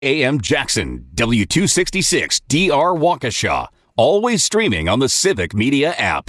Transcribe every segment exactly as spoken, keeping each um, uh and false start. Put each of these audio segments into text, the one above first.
A M Jackson, W two sixty-six D R Waukesha. Always streaming on the Civic Media app.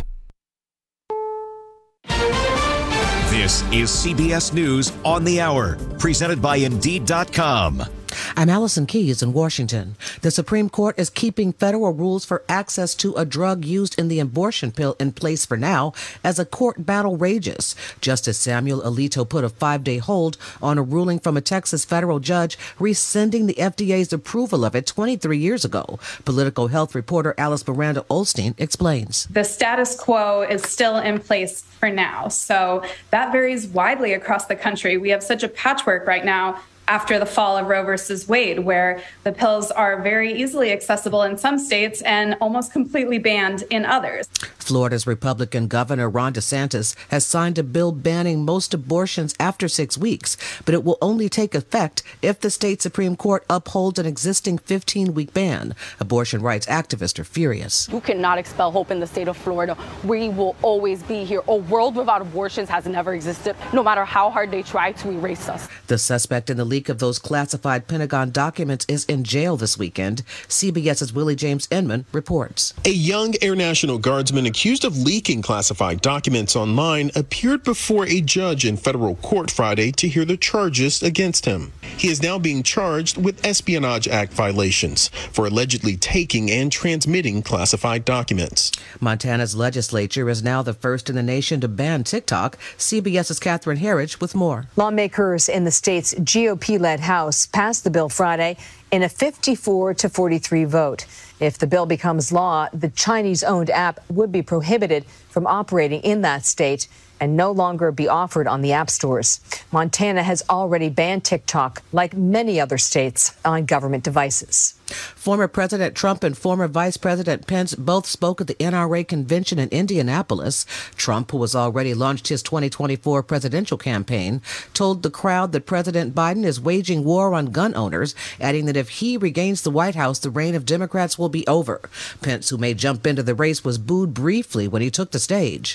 This is C B S News on the Hour, presented by Indeed dot com. I'm Allison Keyes in Washington. The Supreme Court is keeping federal rules for access to a drug used in the abortion pill in place for now as a court battle rages. Justice Samuel Alito put a five-day hold on a ruling from a Texas federal judge rescinding the F D A's approval of it twenty-three years ago. Political health reporter Alice Miranda Olstein explains. The status quo is still in place for now, so that varies widely across the country. We have such a patchwork right now after the fall of Roe versus Wade, where the pills are very easily accessible in some states and almost completely banned in others. Florida's Republican Governor Ron DeSantis has signed a bill banning most abortions after six weeks, but it will only take effect if the state Supreme Court upholds an existing fifteen-week ban. Abortion rights activists are furious. You cannot expel hope in the state of Florida. We will always be here. A world without abortions has never existed, no matter how hard they try to erase us. The suspect in the leak of those classified Pentagon documents is in jail this weekend. CBS's Willie James Inman reports. A young Air National Guardsman accused of leaking classified documents online appeared before a judge in federal court Friday to hear the charges against him. He is now being charged with Espionage Act violations for allegedly taking and transmitting classified documents. Montana's legislature is now the first in the nation to ban TikTok. CBS's Catherine Herridge with more. Lawmakers in the state's G O P-led House passed the bill Friday in a fifty-four to forty-three vote. If the bill becomes law, the Chinese-owned app would be prohibited from operating in that state and no longer be offered on the app stores. Montana has already banned TikTok, like many other states, on government devices. Former President Trump and former Vice President Pence both spoke at the N R A convention in Indianapolis. Trump, who has already launched his twenty twenty-four presidential campaign, told the crowd that President Biden is waging war on gun owners, adding that if he regains the White House, the reign of Democrats will be over. Pence, who may jump into the race, was booed briefly when he took the stage.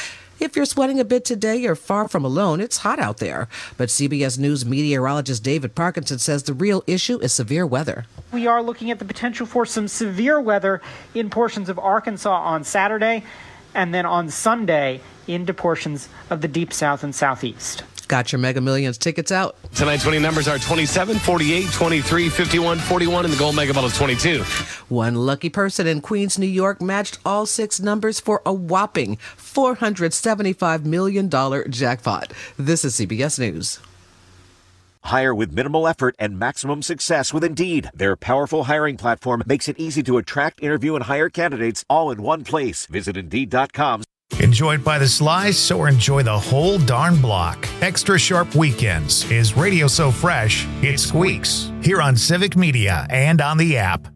If you're sweating a bit today, you're far from alone. It's hot out there. But C B S News meteorologist David Parkinson says the real issue is severe weather. We are looking at the potential for some severe weather in portions of Arkansas on Saturday and then on Sunday into portions of the Deep South and Southeast. Got your Mega Millions tickets out. Tonight's winning numbers are twenty-seven, forty-eight, twenty-three, fifty-one, forty-one, and the gold mega ball is twenty-two. One lucky person in Queens, New York matched all six numbers for a whopping four hundred seventy-five million dollars jackpot. This is C B S News. Hire with minimal effort and maximum success with Indeed. Their powerful hiring platform makes it easy to attract, interview, and hire candidates all in one place. Visit Indeed dot com. Enjoyed by the slice or enjoy the whole darn block? Extra Sharp Weekends is radio so fresh, it squeaks. Here on Civic Media and on the app.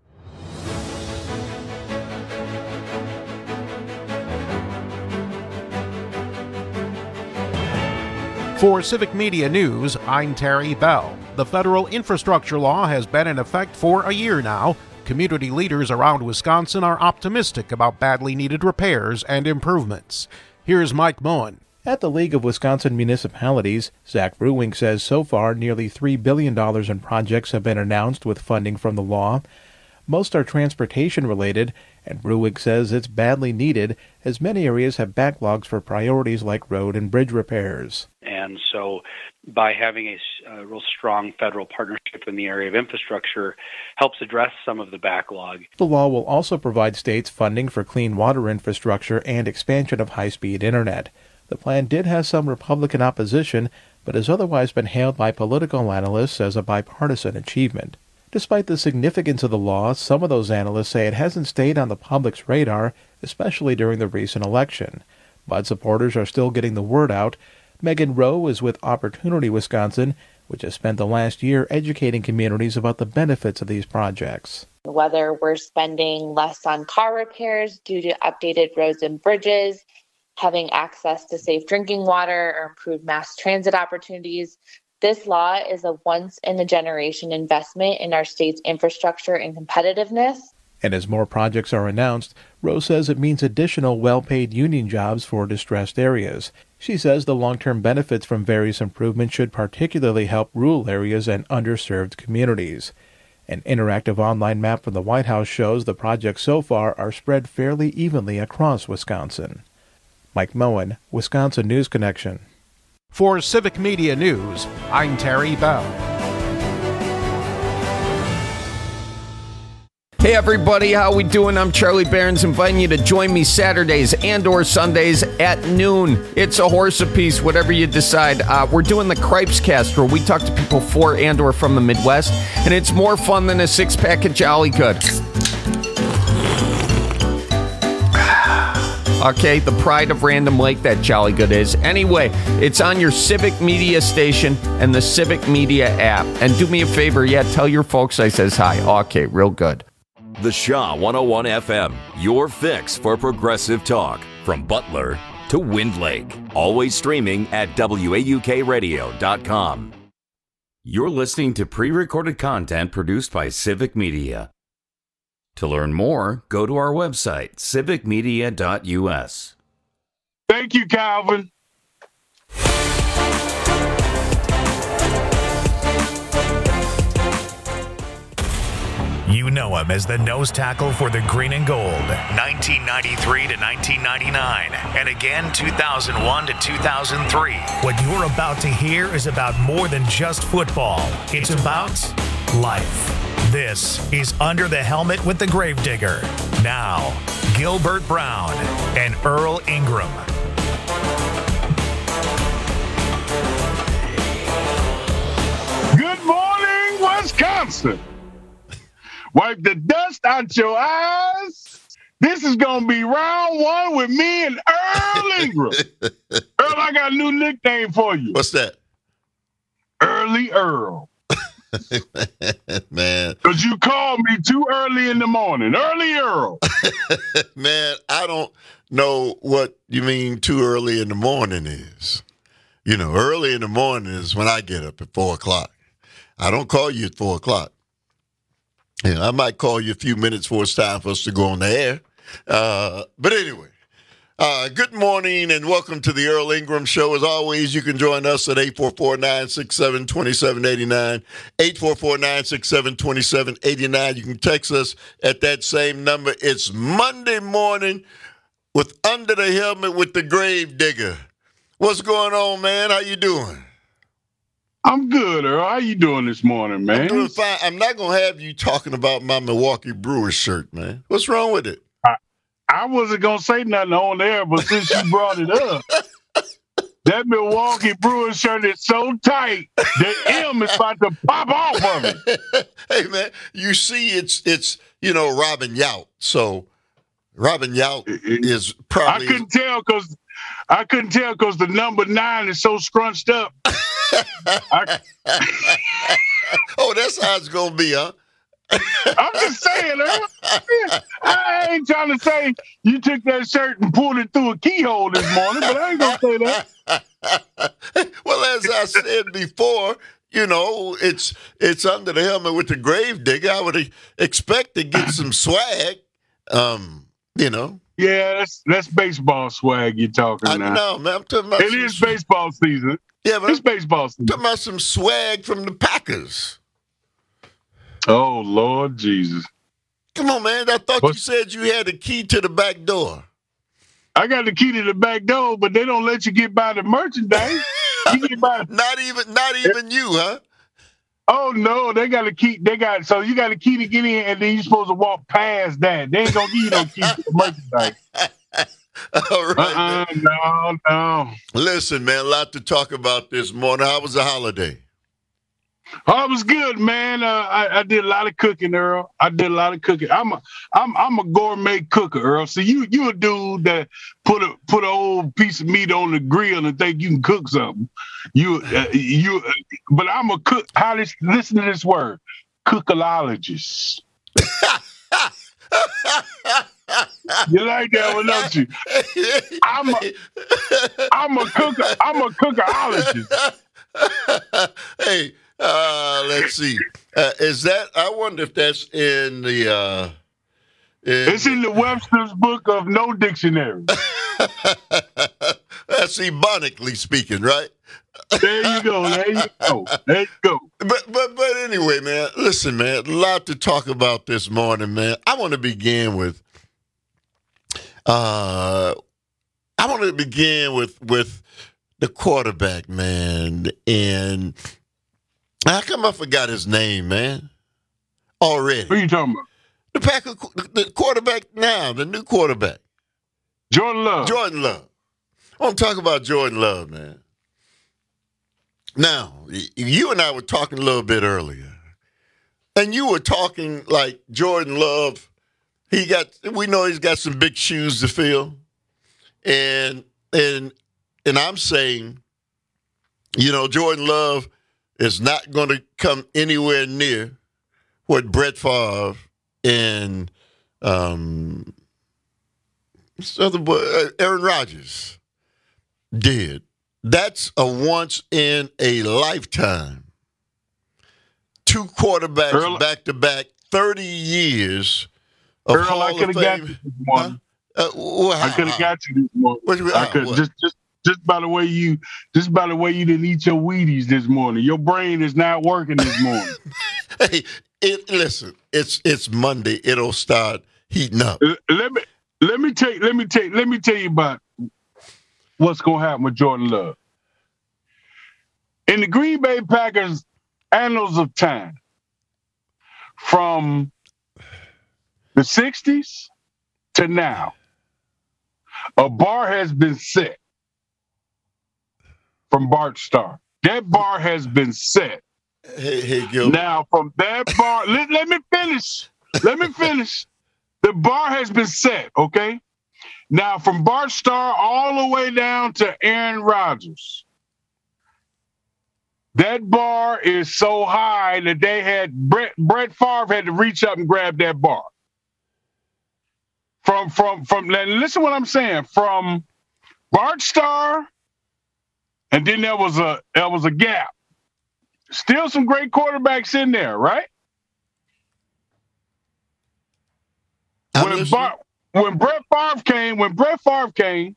For Civic Media News, I'm Terry Bell. The federal infrastructure law has been in effect for a year now. Community leaders around Wisconsin are optimistic about badly needed repairs and improvements. Here's Mike Moen. At the League of Wisconsin Municipalities, Zach Bruwink says so far nearly three billion dollars in projects have been announced with funding from the law. Most are transportation-related, and Bruwink says it's badly needed as many areas have backlogs for priorities like road and bridge repairs. And so by having a, a real strong federal partnership in the area of infrastructure helps address some of the backlog. The law will also provide states funding for clean water infrastructure and expansion of high-speed internet. The plan did have some Republican opposition, but has otherwise been hailed by political analysts as a bipartisan achievement. Despite the significance of the law, some of those analysts say it hasn't stayed on the public's radar, especially during the recent election. But supporters are still getting the word out. Megan Rowe is with Opportunity Wisconsin, which has spent the last year educating communities about the benefits of these projects. Whether we're spending less on car repairs due to updated roads and bridges, having access to safe drinking water, or improved mass transit opportunities, this law is a once-in-a-generation investment in our state's infrastructure and competitiveness. And as more projects are announced, Rowe says it means additional well-paid union jobs for distressed areas. She says the long-term benefits from various improvements should particularly help rural areas and underserved communities. An interactive online map from the White House shows the projects so far are spread fairly evenly across Wisconsin. Mike Moen, Wisconsin News Connection. For Civic Media News, I'm Terry Bell. Hey everybody, how we doing? I'm Charlie Barons, inviting you to join me Saturdays and or Sundays at noon. It's a horse apiece, whatever you decide. Uh, we're doing the Cripes Cast, where we talk to people for and or from the Midwest, and it's more fun than a six-pack of Jolly Good. Okay, the pride of Random Lake, that Jolly Good is. Anyway, it's on your Civic Media station and the Civic Media app. And do me a favor, yeah, tell your folks I says hi. Okay, real good. The Shaw one oh one F M, your fix for progressive talk. From Butler to Wind Lake. Always streaming at W A U K radio dot com. You're listening to pre-recorded content produced by Civic Media. To learn more, go to our website, civic media dot U S. Thank you, Calvin. You know him as the nose tackle for the Green and Gold, nineteen ninety-three to nineteen ninety-nine, and again two thousand one to two thousand three. What you're about to hear is about more than just football. It's about life. This is Under the Helmet with the Gravedigger. Now, Gilbert Brown and Earl Ingram. Good morning, Wisconsin. Wipe the dust out your eyes. This is going to be round one with me and Earl Ingram. Earl, I got a new nickname for you. What's that? Early Earl. Man. Because you called me too early in the morning. Early Earl. Man, I don't know what you mean too early in the morning is. You know, early in the morning is when I get up at four o'clock. I don't call you at four o'clock. You know, I might call you a few minutes before it's time for us to go on the air. Uh, but anyway, uh, good morning and welcome to the Earl Ingram Show. As always, you can join us at eight four four, nine six seven, two seven eight nine, eight four four, nine six seven, two seven eight nine. You can text us at that same number. It's Monday morning with Under the Helmet with the Gravedigger. What's going on, man? How you doing? I'm good, Earl. How you doing this morning, man? I'm doing fine. I'm not going to have you talking about my Milwaukee Brewers shirt, man. What's wrong with it? I, I wasn't going to say nothing on there, but since you brought it up, that Milwaukee Brewers shirt is so tight, the M is about to pop off of it. Hey, man, you see it's, it's you know, Robin Yount. So Robin Yount is probably... I couldn't tell because I couldn't tell because the number nine is so scrunched up. I... oh, that's how it's gonna be, huh? I'm just saying, huh? I ain't trying to say you took that shirt and pulled it through a keyhole this morning, but I ain't gonna say that. Well, as I said before, you know, it's it's Under the Helmet with the Gravedigger. I would expect to get some swag, um, you know. Yeah, that's that's baseball swag you're talking I now. know, man. I'm talking about it is baseball season. Yeah, but it's I'm baseball season. Talking about some swag from the Packers. Oh, Lord Jesus. Come on, man. I thought what? you said you had the key to the back door. I got the key to the back door, but they don't let you get by the merchandise. You get by not even not even you, huh? Oh no, they got a key. They got so you got a key to get in, and then you're supposed to walk past that. They ain't gonna give you no key to the merchandise. All right. Uh-uh, no, no. Listen, man, a lot to talk about this morning. How was the holiday? Oh, it was good, man. Uh, I, I did a lot of cooking, Earl. I did a lot of cooking. I'm a, I'm, I'm a gourmet cooker, Earl. So you, you a dude that put a, put an old piece of meat on the grill and think you can cook something. You, uh, you, uh, but I'm a cook. How this? Listen to this word, cookologist. You like that one, don't you? I'm a, I'm a cooker. I'm a cookerologist. Hey, uh, let's see. Uh, is that? I wonder if that's in the. Uh, in it's in the Webster's Book of No Dictionary. That's That's ebonically speaking, right? There you go. There you go. There you go. But but but anyway, man. Listen, man. A lot to talk about this morning, man. I want to begin with. Uh, I want to begin with with the quarterback, man. And how come I forgot his name, man? Already. Who are you talking about? The Packer, the quarterback now, the new quarterback. Jordan Love. Jordan Love. I want to talk about Jordan Love, man. Now, you and I were talking a little bit earlier, and you were talking like Jordan Love. He got. We know he's got some big shoes to fill, and and and I'm saying, you know, Jordan Love is not going to come anywhere near what Brett Favre and um, other boy, Aaron Rodgers did. That's a once in a lifetime. Two quarterbacks Earl, back to back, thirty years of Earl, Hall I could of have got Fame. you this morning. Huh? Uh, well, I could have got you this morning. What, what, I could what? just just just by the way you just by the way you didn't eat your Wheaties this morning. Your brain is not working this morning. Hey, it, listen, it's it's Monday. It'll start heating up. Let me let me tell let me tell let me tell you about what's gonna happen with Jordan Love. In the Green Bay Packers annals of time, from the sixties to now, a bar has been set from Bart Starr. That bar has been set. Hey, hey, Gilbert. Now, from that bar, let, let me finish. Let me finish. The bar has been set, okay? Now, from Bart Starr all the way down to Aaron Rodgers, that bar is so high that they had Brett, Brett Favre had to reach up and grab that bar. From from from listen what I'm saying. From Bart Starr, and then there was a there was a gap. Still some great quarterbacks in there, right? I'm when Bart, when Brett Favre came, when Brett Favre came,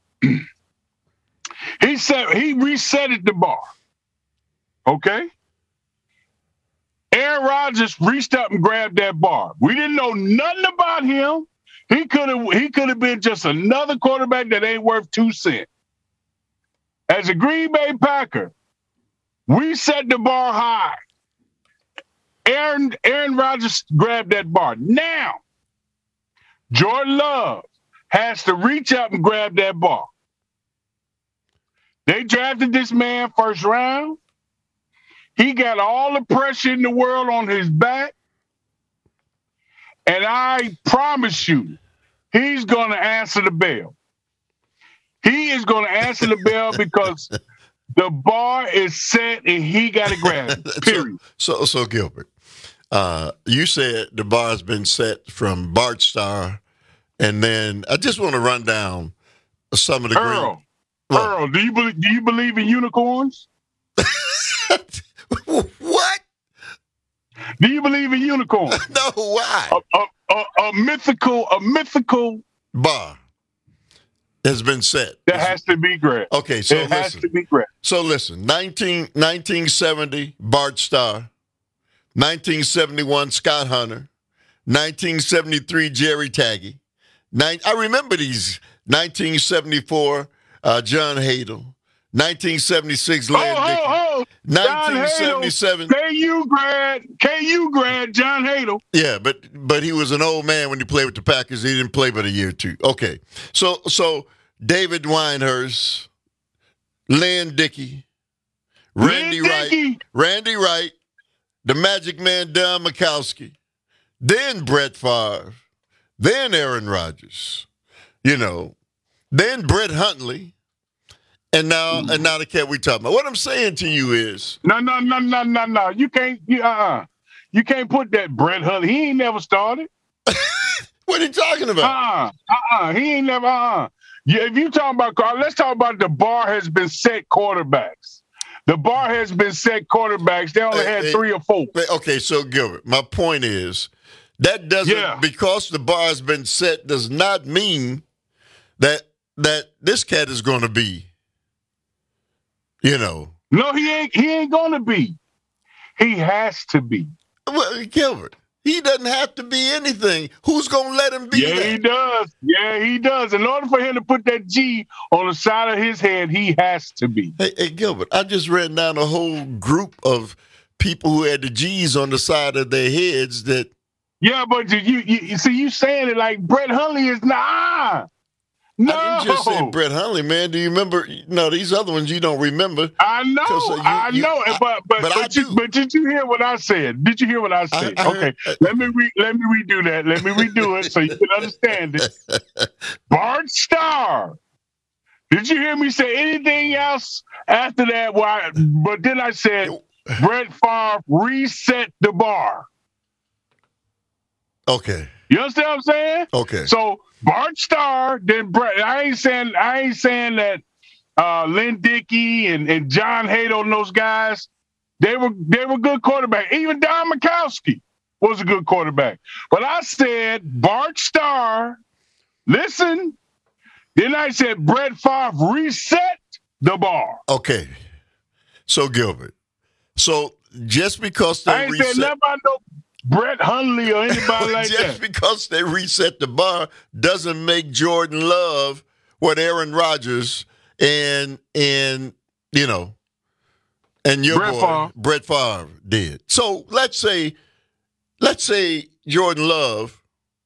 he said he reset the bar. Okay? Aaron Rodgers reached up and grabbed that bar. We didn't know nothing about him. He could have he could have been just another quarterback that ain't worth two cents. As a Green Bay Packer, we set the bar high. Aaron, Aaron Rodgers grabbed that bar. Now, Jordan Love has to reach up and grab that bar. They drafted this man first round. He got all the pressure in the world on his back. And I promise you, he's going to answer the bell. He is going to answer the bell because the bar is set and he got to grab it, period. So, so, so Gilbert, uh, you said the bar has been set from Bart Starr, and then I just want to run down some of the Earl, great... Earl, do you, believe, do you believe in unicorns? What? Do you believe in unicorns? No, why? A, a, a, a mythical, a mythical bar has been set. That has to be grabbed. Okay, so it listen. has to be grabbed. So listen, nineteen, nineteen seventy, Bart Starr. nineteen seventy-one, Scott Hunter. nineteen seventy-three, Jerry Taggy. Nine, I remember these. nineteen seventy-four, uh, John Hadle. nineteen seventy-six, Larry oh, Dickey. Oh, oh. nineteen seventy-seven. K U grad, K U grad, John Hadle. Yeah, but but he was an old man when he played with the Packers. He didn't play but a year or two. Okay, so so David Winehurst, Lynn Dickey, Randy Lynn Wright, Dickey. Randy Wright, the Magic Man Don Mikowski, then Brett Favre, then Aaron Rodgers, you know, then Brett Huntley. And now, and now the cat we talking about. What I'm saying to you is, no, no, no, no, no, no. You can't, you, uh-uh. You can't put that Brett Huntley. He ain't never started. What are you talking about? Uh-uh, uh-uh. He ain't never, uh-uh. Yeah, if you talking about, let's talk about the bar has been set quarterbacks. The bar has been set quarterbacks. They only Hey, had hey, three or four. Okay, so Gilbert, my point is, that doesn't, Yeah. because the bar has been set, does not mean that that this cat is going to be You know. No, he ain't. He ain't gonna be. He has to be. Well, Gilbert, he doesn't have to be anything. Who's gonna let him be? Yeah, that? he does. Yeah, he does. In order for him to put that G on the side of his head, he has to be. Hey, hey Gilbert, I just read down a whole group of people who had the G's on the side of their heads. That. Yeah, but you, you, you see, you saying it like Brett Hundley is nah. No, I didn't just say Brett Hundley, man. Do you remember? No, these other ones you don't remember. I know, uh, you, I you, know, I, but but but, but, I you, do. but did you hear what I said? Did you hear what I said? I, I okay, heard, let me re, let me redo that. Let me redo it so you can understand it. Bart Starr. Did you hear me say anything else after that? Why? But then I said Brett Favre reset the bar. Okay. You understand what I'm saying? Okay. So Bart Starr, then Brett. I ain't saying I ain't saying that uh, Lynn Dickey and, and John Hader and those guys, they were they were good quarterbacks. Even Don Majkowski was a good quarterback. But I said Bart Starr, listen. Then I said Brett Favre reset the bar. Okay. So Gilbert. So just because they I ain't reset, said nothing about no Brett Hundley or anybody like just that. Just because they reset the bar doesn't make Jordan Love what Aaron Rodgers and and you know and your Brett boy Favre. Brett Favre did. So let's say let's say Jordan Love,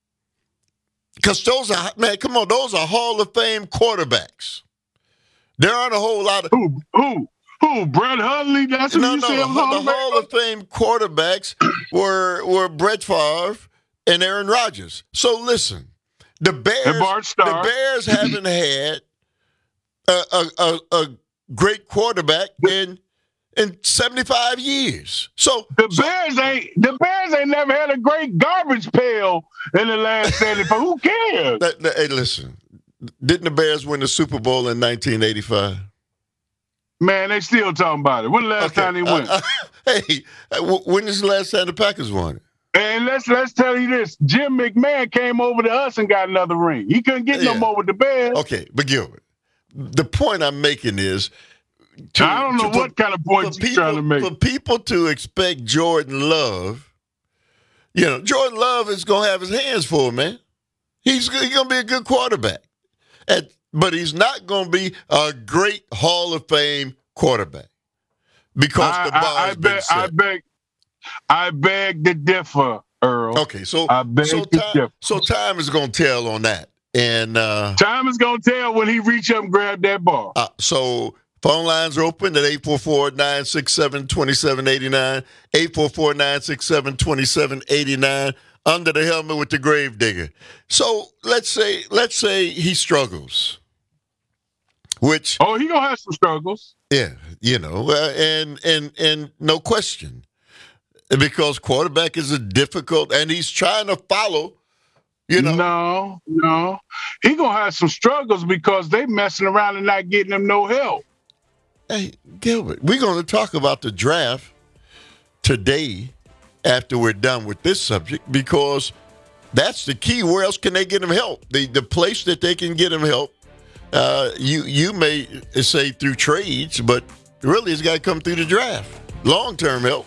because those are man, come on, those are Hall of Fame quarterbacks. There aren't a whole lot of who who. Who, Brett Hundley? That's what no, you no, said. the, the Hall of Fame quarterbacks were were Brett Favre and Aaron Rodgers. So listen, the Bears, the Bears haven't had a, a, a, a great quarterback in in seventy-five years. So the so, Bears ain't the Bears ain't never had a great garbage pail in the last seventy-five. Who cares? That, that, hey, listen, didn't the Bears win the Super Bowl in nineteen eighty-five? Man, they still talking about it. When the last okay. time they won? Uh, uh, hey, when is the last time the Packers won it? And let's let's tell you this: Jim McMahon came over to us and got another ring. He couldn't get yeah. no more with the Bears. Okay, but Gilbert, the point I'm making is, to, I don't know to, what kind of point you're trying to make. For people to expect Jordan Love, you know, Jordan Love is gonna have his hands full, man. He's, he's gonna be a good quarterback, At, but he's not gonna be a great Hall of Fame quarterback because I, the bar's I, I been beg, set. I beg, I beg to differ, Earl. Okay, so I beg so to time, differ. so time is gonna tell on that, and uh, time is gonna tell when he reach up and grab that ball. Uh, so. Phone lines are open at eight four four, nine six seven, two seven eight nine, eight four four, nine six seven, two seven eight nine, under the helmet with the grave digger. So let's say let's say he struggles, which oh, he gonna have some struggles. Yeah, you know, uh, and and and no question, because quarterback is a difficult, and he's trying to follow. You know, no, no, he gonna have some struggles because they messing around and not getting him no help. Hey, Gilbert, we're going to talk about the draft today after we're done with this subject, because that's the key. Where else can they get him help? The the place that they can get him help, uh, you you may say through trades, but really it's got to come through the draft. Long-term help.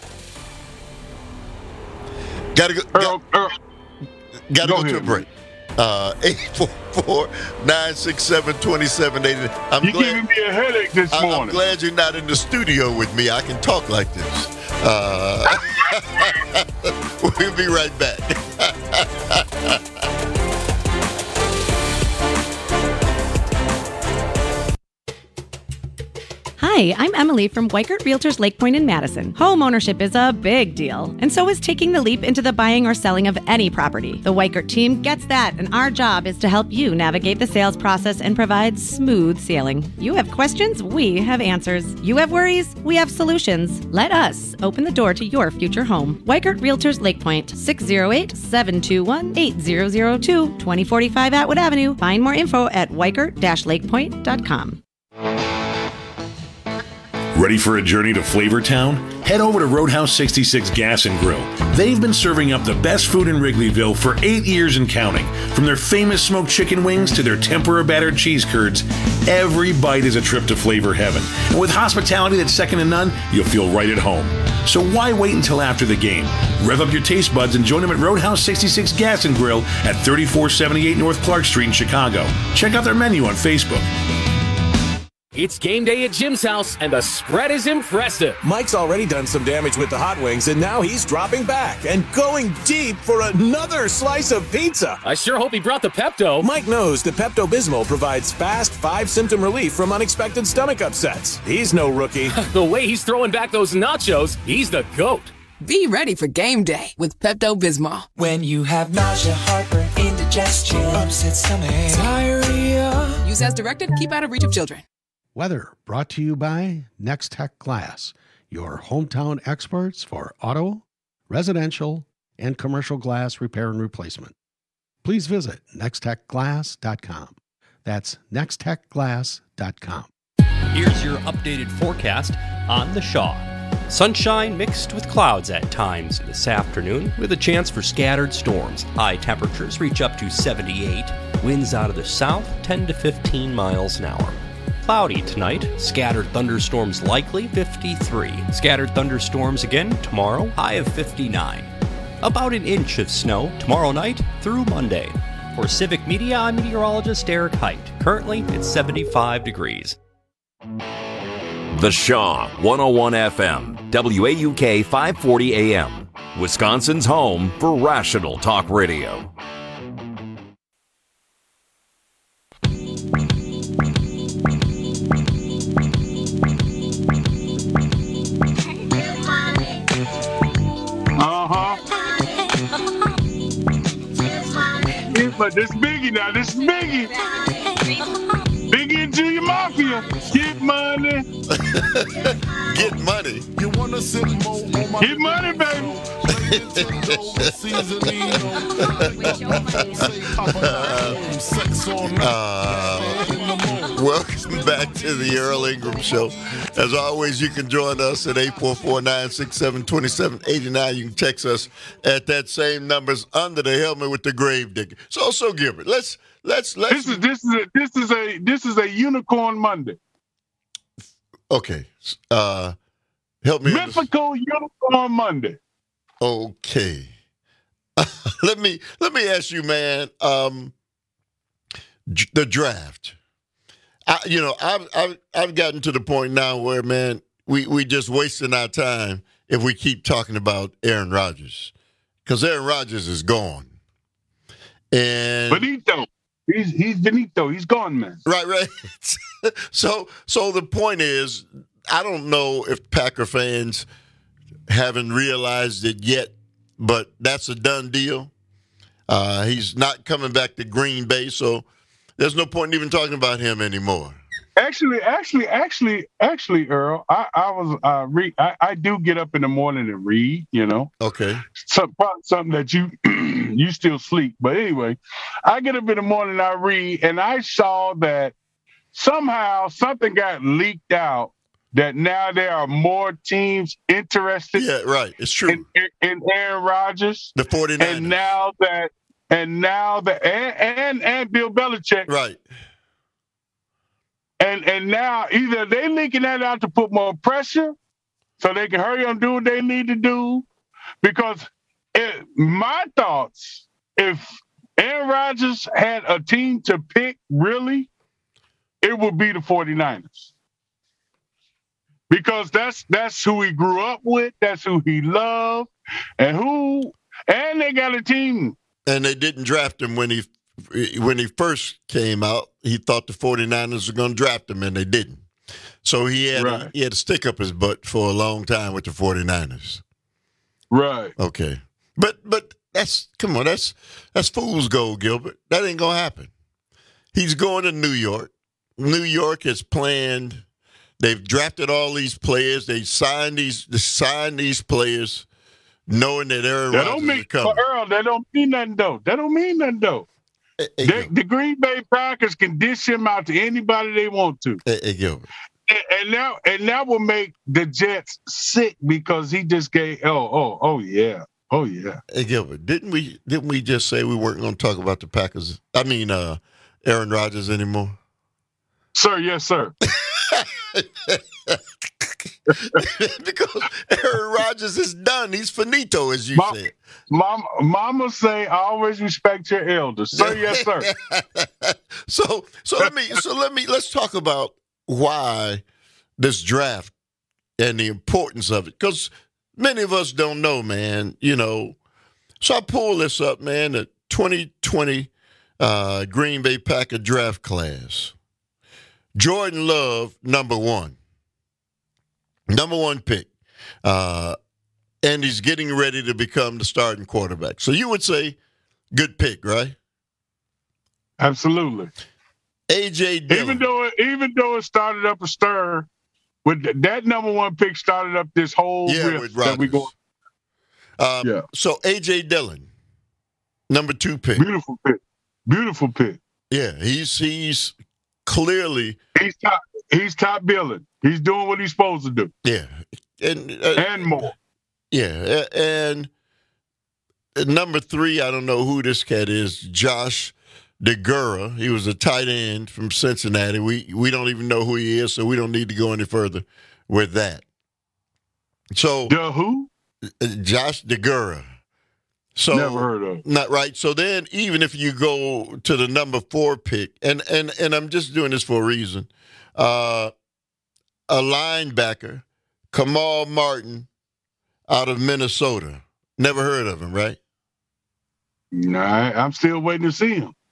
Got to go. Earl, Earl, got to go go, ahead, to a break. Uh, eight four four, nine six seven, two seven eight nine. I'm You're glad, giving me a headache this I'm, morning. I'm glad you're not in the studio with me. I can talk like this. Uh, we'll be right back. Hi, I'm Emily from Weikert Realtors Lake Point in Madison. Home ownership is a big deal, and so is taking the leap into the buying or selling of any property. The Weikert team gets that, and our job is to help you navigate the sales process and provide smooth sailing. You have questions, we have answers. You have worries, we have solutions. Let us open the door to your future home. Weikert Realtors Lake Point, six oh eight, seven two one, eight zero zero two, twenty forty-five Atwood Avenue. Find more info at weikert dash lake point dot com. Ready for a journey to Flavortown? Head over to Roadhouse sixty-six Gas and Grill. They've been serving up the best food in Wrigleyville for eight years and counting. From their famous smoked chicken wings to their tempura battered cheese curds, every bite is a trip to flavor heaven. And with hospitality that's second to none, you'll feel right at home. So why wait until after the game? Rev up your taste buds and join them at Roadhouse sixty-six Gas and Grill at thirty-four seventy-eight North Clark Street in Chicago. Check out their menu on Facebook. It's game day at Jim's house, and the spread is impressive. Mike's already done some damage with the hot wings, and now he's dropping back and going deep for another slice of pizza. I sure hope he brought the Pepto. Mike knows that Pepto-Bismol provides fast, five-symptom relief from unexpected stomach upsets. He's no rookie. The way he's throwing back those nachos, he's the GOAT. Be ready for game day with Pepto-Bismol. When you have nausea, heartburn, indigestion, upset stomach, diarrhea. Use as directed. Keep out of reach of children. Weather brought to you by Next Tech Glass, your hometown experts for auto, residential, and commercial glass repair and replacement. Please visit next tech glass dot com. That's next tech glass dot com. Here's your updated forecast on the Shaw. Sunshine mixed with clouds at times this afternoon, with a chance for scattered storms. High temperatures reach up to seventy-eight. Winds out of the south, ten to fifteen miles an hour. Cloudy tonight, scattered thunderstorms likely, fifty-three. Scattered thunderstorms again tomorrow, high of fifty-nine. About an inch of snow tomorrow night through Monday. For Civic Media, I'm meteorologist Eric Height. Currently, it's seventy-five degrees. The Shaw, one oh one F M, W A U K five forty A M, Wisconsin's home for rational talk radio. But this Biggie now, this is Biggie. Biggie and Junior Mafia. Get money. Get money. You wanna sit more on my Get money, baby. uh, welcome back to the Earl Ingram Show. As always, you can join us at eight four four, nine six seven, two seven eight nine. You can text us at that same numbers under the helmet with the grave digger. So, so Gilbert, let's let's let's. This is this is a, this is a this is a Unicorn Monday. Okay, uh, help me. Mythical Unicorn Monday. Okay, let me let me ask you, man. Um, the draft. I, you know, I've, I've I've gotten to the point now where, man, we we just wasting our time if we keep talking about Aaron Rodgers, because Aaron Rodgers is gone. And Benito, he's he's Benito, he's gone, man. Right, right. so so the point is, I don't know if Packer fans haven't realized it yet, but that's a done deal. Uh, he's not coming back to Green Bay, so there's no point in even talking about him anymore. Actually, actually, actually, actually, Earl, I, I was uh, read. I, I do get up in the morning and read. You know, okay, some probably something that you you still sleep. But anyway, I get up in the morning and I read, and I saw that somehow something got leaked out that now there are more teams interested. Yeah, right. It's true. In, in, in Aaron Rodgers, the 49ers. and now that. And now the and, and and Bill Belichick, right? And and now either they leaking that out to put more pressure, so they can hurry on do what they need to do. Because it, my thoughts, if Aaron Rodgers had a team to pick, really, it would be the 49ers. Because that's that's who he grew up with, that's who he loved, and who and they got a team. And they didn't draft him when he when he first came out. He thought the 49ers were going to draft him, and they didn't. So he had right. a, he had to stick up his butt for a long time with the 49ers. Right. Okay. But but that's come on, that's that's fool's gold, Gilbert. That ain't gonna happen. He's going to New York. New York has planned. They've drafted all these players. They signed these they signed these players. Knowing that Aaron that Rodgers don't mean, is coming. Earl, that don't mean nothing, though. That don't mean nothing, though. Hey, hey, the, the Green Bay Packers can dish him out to anybody they want to. Hey, hey, and now and that will make the Jets sick because he just gave. Oh, oh, oh, yeah, oh, yeah. Hey, Gilbert, didn't we? Didn't we just say we weren't going to talk about the Packers? I mean, uh, Aaron Rodgers anymore? Sir, yes, sir. Because Aaron Rodgers is done. He's finito, as you Mom, said. Mom, Mama say, I always respect your elders. Sir, yes, sir. so, so let me, so let me, let's talk about why this draft and the importance of it, because many of us don't know, man. You know, so I pull this up, man. The twenty twenty uh, Green Bay Packer draft class. Jordan Love, number one. Number one pick. Uh, and he's getting ready to become the starting quarterback. So you would say good pick, right? Absolutely. A J Dillon. Even though it, even though it started up a stir, with the, that number one pick started up this whole yeah, rift with that we go. Um, yeah. So A J Dillon, number two pick. Beautiful pick. Beautiful pick. Yeah, he's he's clearly he's top. He's top billing. He's doing what he's supposed to do. Yeah, and uh, and more. Yeah, and number three, I don't know who this cat is. Josh DeGura. He was a tight end from Cincinnati. We we don't even know who he is, so we don't need to go any further with that. So the who? Josh DeGura. So never heard of. Not right. So then, even if you go to the number four pick, and and and I'm just doing this for a reason. Uh, a linebacker, Kamal Martin, out of Minnesota. Never heard of him, right? Nah, I'm still waiting to see him.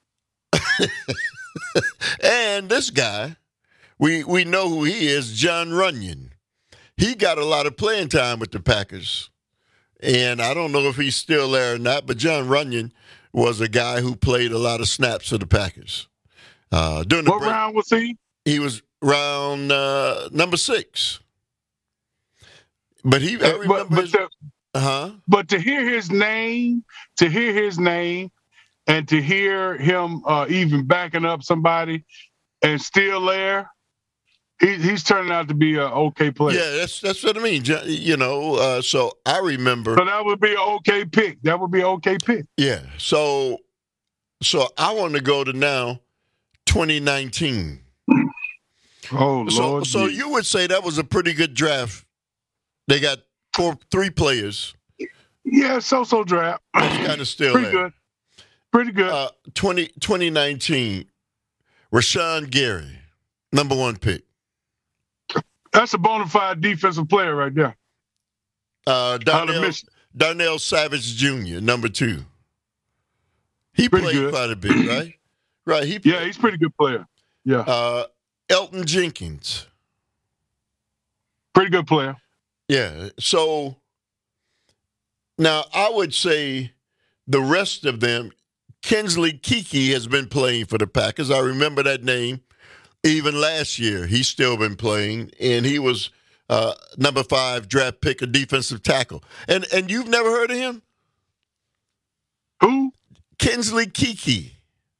And this guy, we we know who he is, John Runyon. He got a lot of playing time with the Packers. And I don't know if he's still there or not, but John Runyon was a guy who played a lot of snaps for the Packers. Uh, during the what break, round was he? He was round uh, number six. But he, I remember but, but, his, to, uh-huh. but to hear his name, to hear his name, and to hear him uh, even backing up somebody and still there, he, he's turning out to be an okay player. Yeah, that's that's what I mean. You know, uh, so I remember. So that would be an okay pick. That would be an okay pick. Yeah. So, so I want to go to now twenty nineteen. Oh, so, Lord. So you would say that was a pretty good draft. They got four, three players. Yeah, so-so draft. That's kind of still pretty there. good. Pretty good. Uh, twenty, twenty nineteen, Rashawn Gary, number one pick. That's a bona fide defensive player right there. Uh, Darnell, Darnell Savage Junior, number two. He pretty played good. quite a bit, right? Right. He yeah, he's a pretty good player. Yeah. Uh, Elton Jenkins. Pretty good player. Yeah. So now I would say the rest of them, Kinsley Keke has been playing for the Packers. I remember that name. Even last year, he's still been playing, and he was uh, number five draft pick, a defensive tackle. And and you've never heard of him? Who? Kinsley Keke.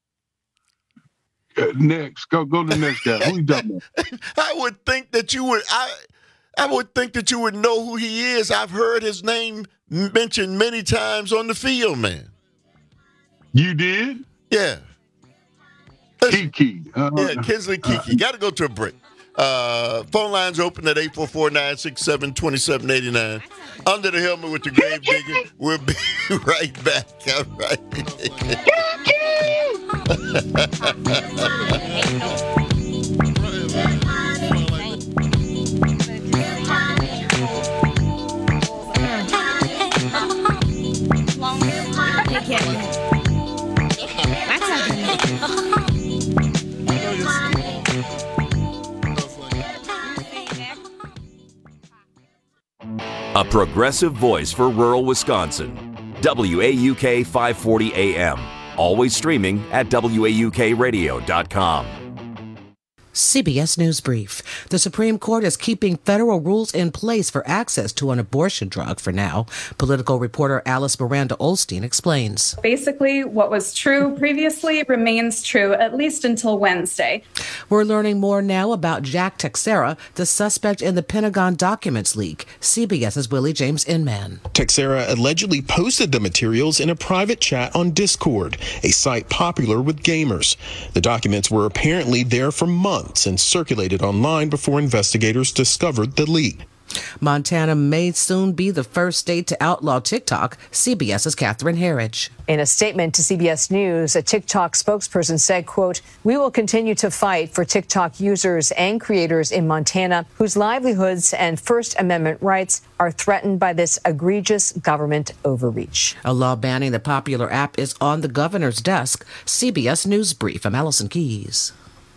Uh, next, go go to the next guy. Who you talking about? I would think that you would. I I would think that you would know who he is. I've heard his name mentioned many times on the field, man. You did? Yeah. Keke. Uh, yeah, Kinsley Keke. Uh, Got to go to a break. Uh, phone lines open at eight four four, nine six seven, two seven eight nine. Under the helmet with the grave digger. We'll be right back. All right. A progressive voice for rural Wisconsin. W A U K five forty A M. Always streaming at W A U K radio dot com. C B S News Brief. The Supreme Court is keeping federal rules in place for access to an abortion drug for now. Political reporter Alice Miranda Olstein explains. Basically, what was true previously remains true, at least until Wednesday. We're learning more now about Jack Teixeira, the suspect in the Pentagon documents leak. CBS's Willie James Inman. Teixeira allegedly posted the materials in a private chat on Discord, a site popular with gamers. The documents were apparently there for months and circulated online before investigators discovered the leak. Montana may soon be the first state to outlaw TikTok. CBS's Catherine Herridge. In a statement to C B S News, a TikTok spokesperson said, quote, "We will continue to fight for TikTok users and creators in Montana whose livelihoods and First Amendment rights are threatened by this egregious government overreach." A law banning the popular app is on the governor's desk. C B S News Brief. I'm Allison Keys.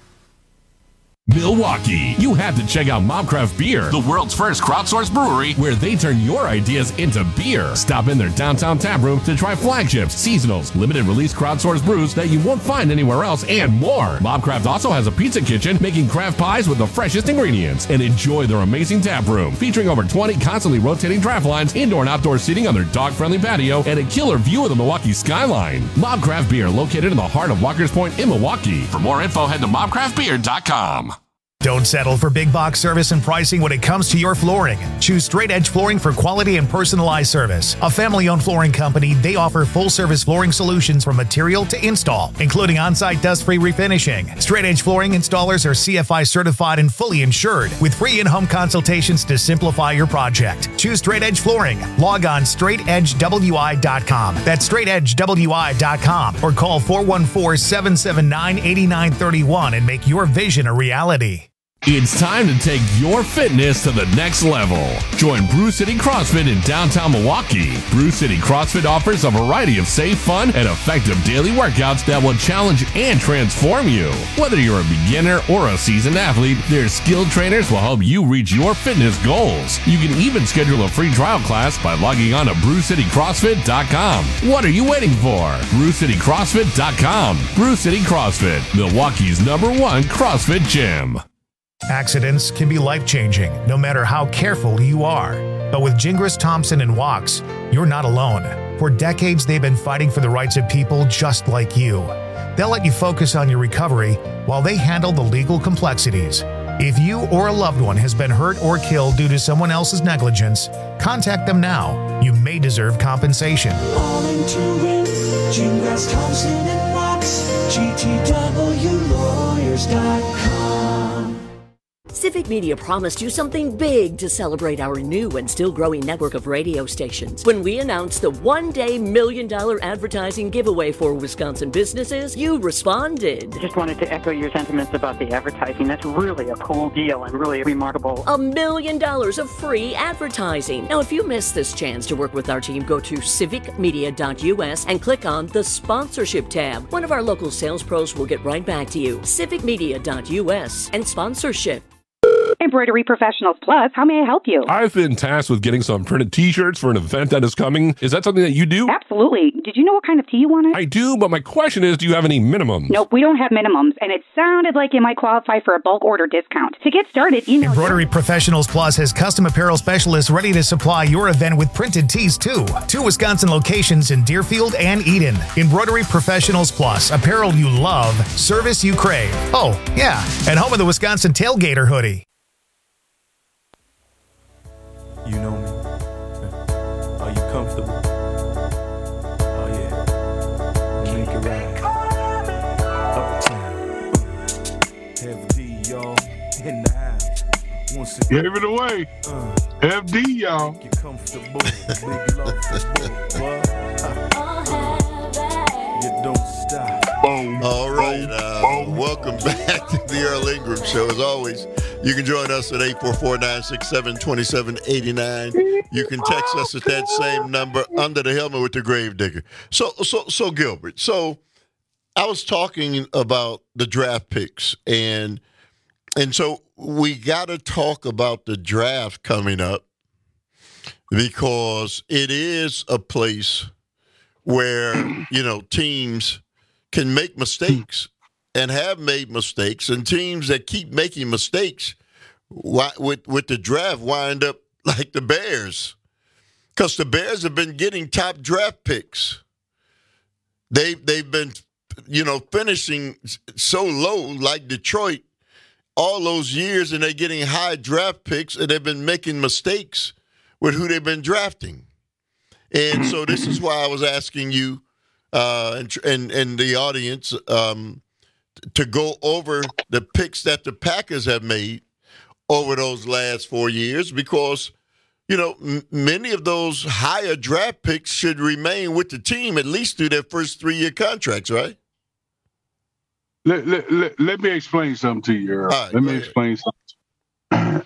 Milwaukee, you have to check out Mobcraft Beer, the world's first crowdsourced brewery where they turn your ideas into beer. Stop in their downtown tap room to try flagships, seasonals, limited release crowdsourced brews that you won't find anywhere else, and more. Mobcraft also has a pizza kitchen making craft pies with the freshest ingredients. And enjoy their amazing tap room featuring over twenty constantly rotating draft lines, indoor and outdoor seating on their dog-friendly patio, and a killer view of the Milwaukee skyline. Mobcraft Beer, located in the heart of Walker's Point in Milwaukee. For more info, head to mobcraft beer dot com. Don't settle for big box service and pricing when it comes to your flooring. Choose Straight Edge Flooring for quality and personalized service. A family-owned flooring company, they offer full-service flooring solutions from material to install, including on-site dust-free refinishing. Straight Edge Flooring installers are C F I certified and fully insured, with free in-home consultations to simplify your project. Choose Straight Edge Flooring. Log on straight edge w i dot com. That's straight edge w i dot com, or call four one four, seven seven nine, eight nine three one and make your vision a reality. It's time to take your fitness to the next level. Join Brew City CrossFit in downtown Milwaukee. Brew City CrossFit offers a variety of safe, fun, and effective daily workouts that will challenge and transform you. Whether you're a beginner or a seasoned athlete, their skilled trainers will help you reach your fitness goals. You can even schedule a free trial class by logging on to brew city crossfit dot com. What are you waiting for? brew city crossfit dot com. Brew City CrossFit, Milwaukee's number one CrossFit gym. Accidents can be life-changing, no matter how careful you are. But with Gingras Thompson and Walks, you're not alone. For decades, they've been fighting for the rights of people just like you. They'll let you focus on your recovery while they handle the legal complexities. If you or a loved one has been hurt or killed due to someone else's negligence, contact them now. You may deserve compensation. All into it, Gingras Thompson and Walks, G T W lawyers dot com. Civic Media promised you something big to celebrate our new and still growing network of radio stations. When we announced the one-day million dollar advertising giveaway for Wisconsin businesses, you responded. I just wanted to echo your sentiments about the advertising. That's really a cool deal and really remarkable. A million dollars of free advertising. Now, if you missed this chance to work with our team, go to civic media dot u s and click on the sponsorship tab. One of our local sales pros will get right back to you. civic media dot u s and sponsorship. Embroidery Professionals Plus, how may I help you? I've been tasked with getting some printed t-shirts for an event that is coming. Is that something that you do? Absolutely. Did you know what kind of tee you wanted? I do, but my question is, do you have any minimums? Nope, we don't have minimums, and it sounded like it might qualify for a bulk order discount. To get started, email... Embroidery Professionals Plus has custom apparel specialists ready to supply your event with printed tees, too. Two Wisconsin locations in Deerfield and Eden. Embroidery Professionals Plus, apparel you love, service you crave. Oh, yeah, and home of the Wisconsin Tailgater hoodie. You know me. Are you comfortable? Oh yeah. Make it right. Uptown. F D, y'all. In the house. Once again. Gave it away. Uh, F D, y'all. Get comfortable. Big love for both. You don't stop. Boom. All right. Uh, welcome back to the Earl Ingram Show. As always, you can join us at eight four four, nine six seven, two seven eight nine. You can text us at that same number, Under the Helmet with the Gravedigger. So, so, so Gilbert. So, I was talking about the draft picks, and and so we got to talk about the draft coming up because it is a place where you know teams can make mistakes and have made mistakes, and teams that keep making mistakes with with the draft wind up like the Bears, because the Bears have been getting top draft picks. They they've been, you know, finishing so low like Detroit all those years, and they're getting high draft picks, and they've been making mistakes with who they've been drafting. And so this is why I was asking you uh, and, and and the audience um, to go over the picks that the Packers have made over those last four years, because, you know, m- many of those higher draft picks should remain with the team at least through their first three-year contracts, right? Let, let, let, let me explain something to you, Earl. Right, let me ahead. explain something.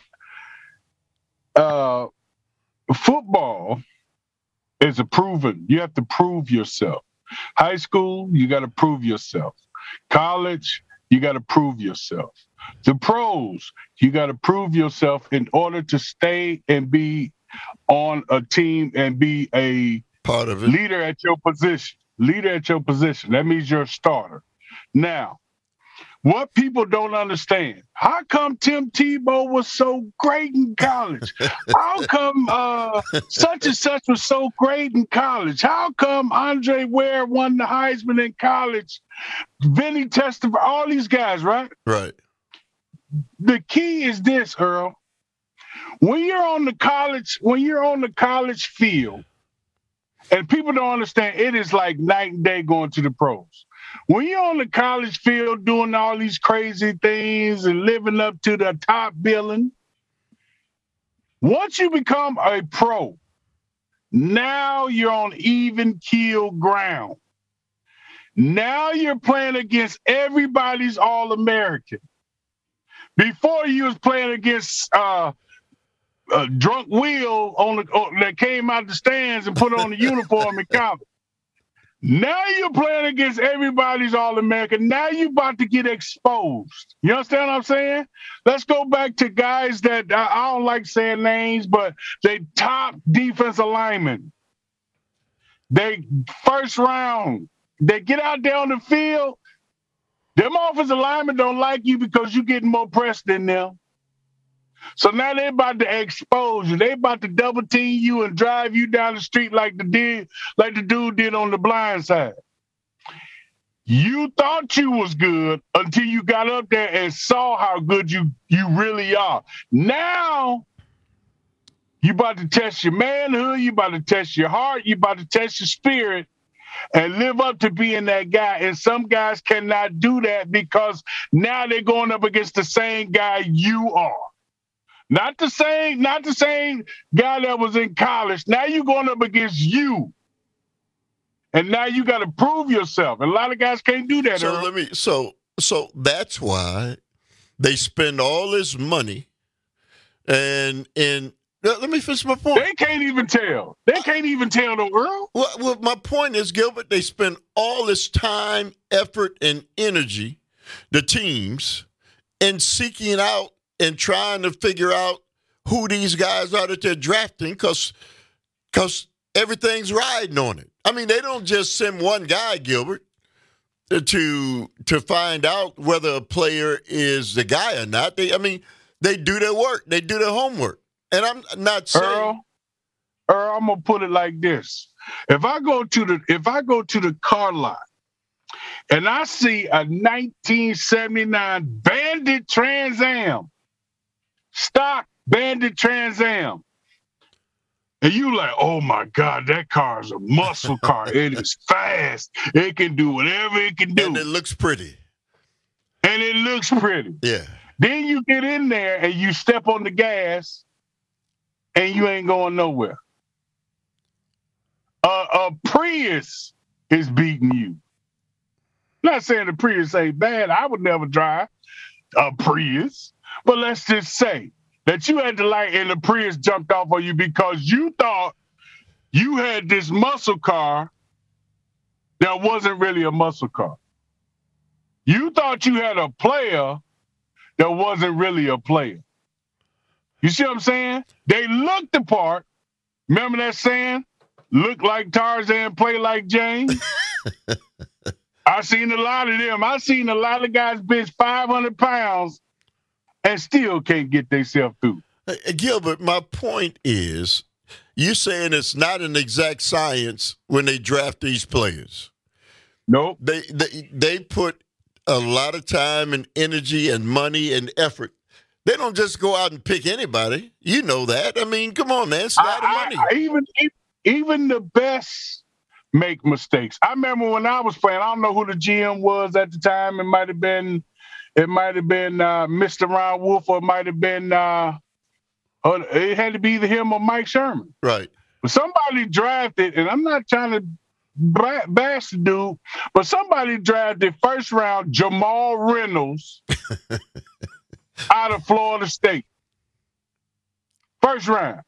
uh, football is a proven. You have to prove yourself. High school, you got to prove yourself. College, you got to prove yourself. The pros, you got to prove yourself in order to stay and be on a team and be a part of it. Leader at your position. Leader at your position. That means you're a starter. Now, what people don't understand, how come Tim Tebow was so great in college? How come uh, such and such was so great in college? How come Andre Ware won the Heisman in college? Vinny Testaverde, all these guys, right? Right. The key is this, Earl. When you're on the college, when you're on the college field, and people don't understand, it is like night and day going to the pros. When you're on the college field doing all these crazy things and living up to the top billing, once you become a pro, now you're on even keel ground. Now you're playing against everybody's All-American. Before you was playing against uh, a drunk Will on the on, that came out the stands and put on the uniform in college. Now you're playing against everybody's All-American. Now you're about to get exposed. You understand what I'm saying? Let's go back to guys that I, I don't like saying names, but they top defensive linemen. They first round. They get out there on the field. Them offensive linemen don't like you because you're getting more press than them. So now they're about to expose you. They about to double team you and drive you down the street like the did, like the dude did on The Blind Side. You thought you was good until you got up there and saw how good you, you really are. Now you about to test your manhood. You about to test your heart. You about to test your spirit and live up to being that guy. And some guys cannot do that because now they're going up against the same guy you are. Not the same, not the same guy that was in college. Now you're going up against you. And now you got to prove yourself. And a lot of guys can't do that. So Earl. let me so so that's why they spend all this money and and let me finish my point. They can't even tell. They can't even tell the Earl. Well, well, my point is, Gilbert, they spend all this time, effort, and energy, the teams, in seeking out and trying to figure out who these guys are that they're drafting, because because everything's riding on it. I mean, they don't just send one guy, Gilbert, to to find out whether a player is the guy or not. They, I mean, they do their work. They do their homework. And I'm not saying Earl, Earl, I'm gonna put it like this. If I go to the if I go to the car lot and I see a nineteen seventy-nine Bandit Trans Am, stock Bandit Trans Am, and you like, oh my God, that car is a muscle car. It is fast. It can do whatever it can do. And it looks pretty. And it looks pretty. Yeah. Then you get in there and you step on the gas and you ain't going nowhere. Uh, a Prius is beating you. Not saying the Prius ain't bad. I would never drive a Prius. But let's just say that you had the light and the Prius jumped off on you because you thought you had this muscle car that wasn't really a muscle car. You thought you had a player that wasn't really a player. You see what I'm saying? They looked the part. Remember that saying? Look like Tarzan, play like James. I seen a lot of them. I seen a lot of guys bench five hundred pounds and still can't get themselves through. Uh, Gilbert, my point is, you saying it's not an exact science when they draft these players. Nope. They they they put a lot of time and energy and money and effort. They don't just go out and pick anybody. You know that. I mean, come on, man. It's a lot of money. I, I, even even the best make mistakes. I remember when I was playing. I don't know who the G M was at the time. It might have been it might have been uh, Mister Ron Wolf, or it might have been uh, it had to be either him or Mike Sherman. Right. But somebody drafted, and I'm not trying to bash the dude, but somebody drafted first round Jamal Reynolds out of Florida State. First round.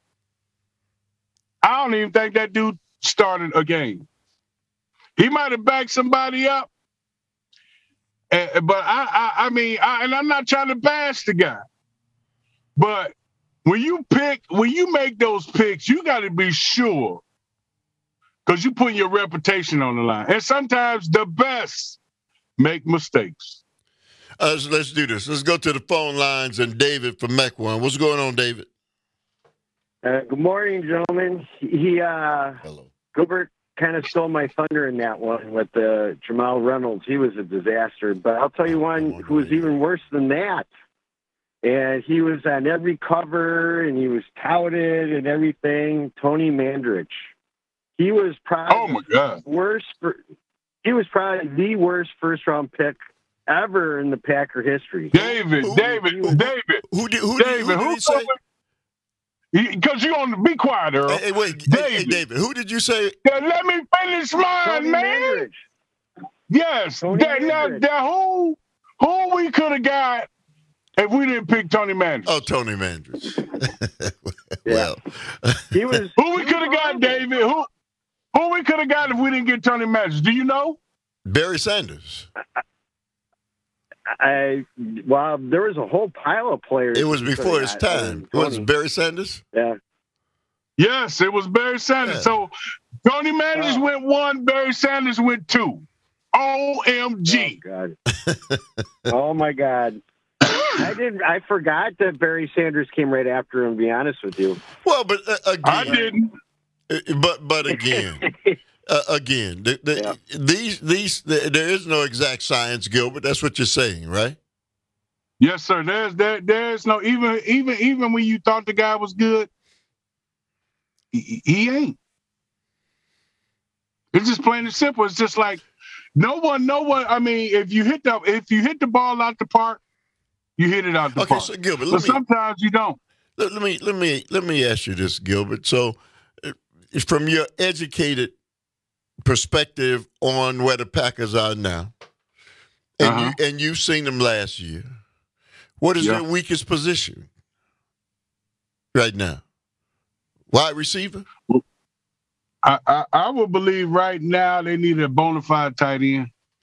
I don't even think that dude started a game. He might have backed somebody up, and, but I, I, I mean, I, and I'm not trying to bash the guy, but when you pick, when you make those picks, you got to be sure, because you put your reputation on the line. And sometimes the best make mistakes. Uh, so let's do this. Let's go to the phone lines and David from Mequon. What's going on, David? Uh, good morning, gentlemen. He, uh, Hello. Gilbert kind of stole my thunder in that one with uh, Jamal Reynolds. He was a disaster. But I'll tell you one who was even worse than that. And he was on every cover, and he was touted and everything. Tony Mandrich. He was probably oh my God. worst. For, he was probably the worst first round pick ever in the Packer history. David, who, David, who, David, who did who David, did, who did who he say? Because you're on. Be quiet, Earl. Hey, hey wait, David. Hey, hey, David, who did you say? Yeah, let me finish mine, Tony man. Mandrich. Yes, Tony that, now, Mandrich. that who who we could have got if we didn't pick Tony Mandrich. Oh, Tony Mandrich. well, he was. Who we could have got, David? Who who we could have got if we didn't get Tony Mandrich? Do you know? Barry Sanders. I well, there was a whole pile of players. It was before his got, time. uh, Was it Barry Sanders? Yeah. Yes, it was Barry Sanders. Yeah. So Tony Mandrich Oh. went one, Barry Sanders went two. O M G. Oh, God. Oh my God. I didn't. I forgot that Barry Sanders came right after him. To be honest with you. Well, but uh, again, I didn't. uh, But but again, uh, again, the, the, Yeah. these these the, there is no exact science, Gilbert. That's what you're saying, right? Yes, sir. There's there there's no even even even when you thought the guy was good, he, he ain't. It's just plain and simple. It's just like no one, no one. I mean, if you hit the if you hit the ball out the park, you hit it out the Okay, park. so Gilbert, but let me sometimes you don't. let, let me let me let me ask you this, Gilbert. So, uh, from your educated perspective on where the Packers are now, and Uh-huh. you and you've seen them last year, what is Yeah. their weakest position right now? Wide receiver? I, I I would believe right now they need a bona fide tight end.